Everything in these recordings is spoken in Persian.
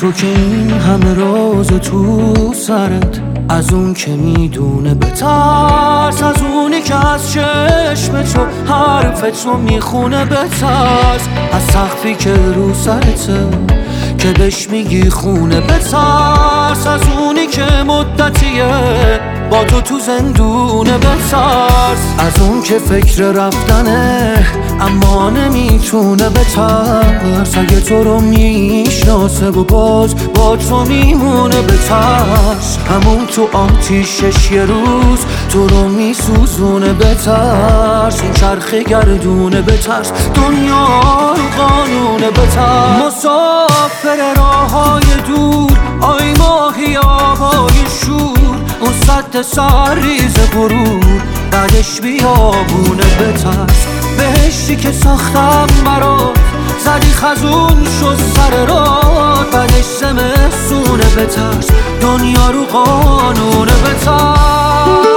تو که این همه راز تو سرت، از اون که میدونه بترس، از اونی که از چشم تو حرفتو میخونه بترس، از سقفی که رو سرته که بهش میگی خونه بترس، از اونی که مدتیه با تو زندونه بترس، از اون که فکر رفتنه اما نمیتونه بترس، اگه تو رو میشناسه و باز با تو میمونه بترس، همون تو آتیشش یه روز تو رو میسوزونه بترس، این چرخه گردونه بترس، دنیا رو قانونه بترس، مسافر راههای دور آی ماهی آبای شور، اون سد سرریز غرور بعدش بیابونه بترس، بهشتی که ساختم برات زدی خزون شد سر راه، بعدش زمستونه بترس، دنیا رو قانونه بترس.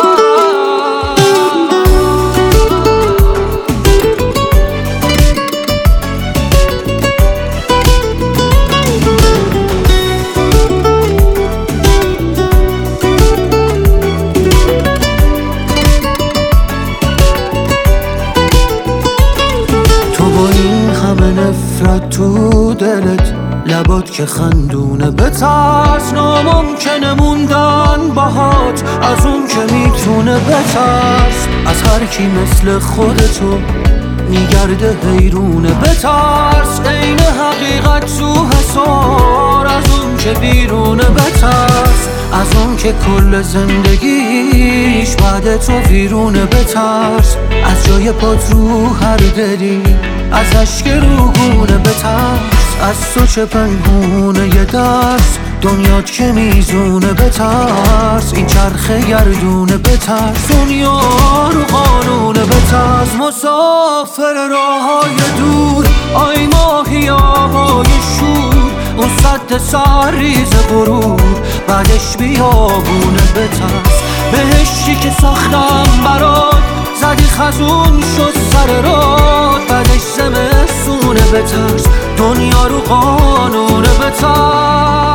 نفرت تو دلت لبات که خندونه بترس، ناممکنه موندن باهات از اون که میتونه بترس، از هر کی مثل خودتو میگرده حیرونه بترس، عین حقیقت تو حسار از اون که بیرونه بترس، از اون که کل زندگیش بعد تو ویرونه بترس، از جای پات رو هر دلی از اشک روگونه بترس، از تو چه پنهونه یه درس دنیات که میزونه بترس، این چرخه گردونه بترس، دنیا رو قانونه بترس، مسافر راههای دور آی ماهی آبای شور، اون سد سرریز غرور بعدش بیابونه بترس، بهشتی که ساختم برات زدی خزون شد سر راه، بعدش زمستونه بترس، دنیا رو قانونه بترس.